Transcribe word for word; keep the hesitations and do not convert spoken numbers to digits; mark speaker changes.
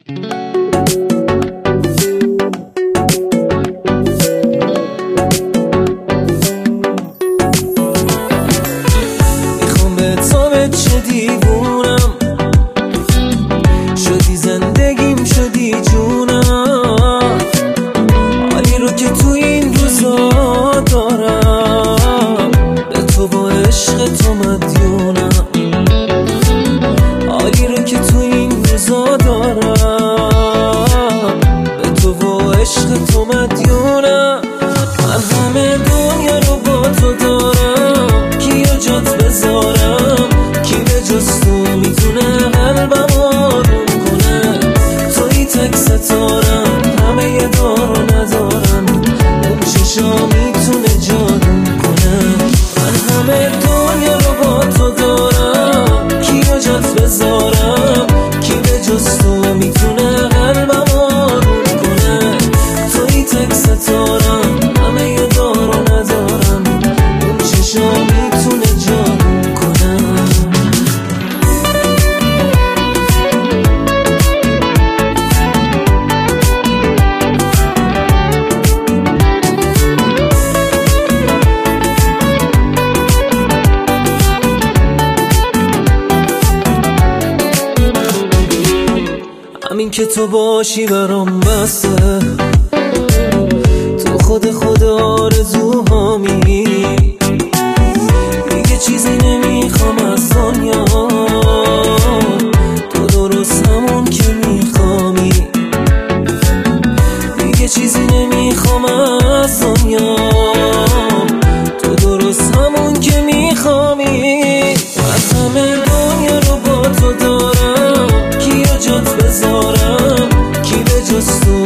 Speaker 1: میخوام به تو بچه دیوونم، شدی زندگیم شدی جونم، حالی رو که تو این روزا دارم به تو با عشق تو مدیونم، حالی رو که تو این روزا دارم به تو با عشق تو مدیونم. من همه دنیا رو با تو دارم، کیو جات بذارم، کی به جز تو میتونه قلبم آروم کنه؟ توی تک ستارم، همه یه دارو ندارم، اون چشا میتونه جادو کنه. من همه دنیا رو با تو دارم، کیو جات بذارم، کی به جز تو میتونه قلبم آروم کنه؟ توی تک ستارم، همه یه دارو ندارم، اون چشا میتونه جادو کنه. همین که تو باشی برام بسه، تو خود خود آرزوهامی، دیگه چیزی نمیخوام از دنیا، تو درست همون که میخوامی، دیگه چیزی نمیخوام از دنیا، تو درست همون که میخوامی. از همه دنیا رو با تو دارم، کیو جات بذارم، کی به جز تو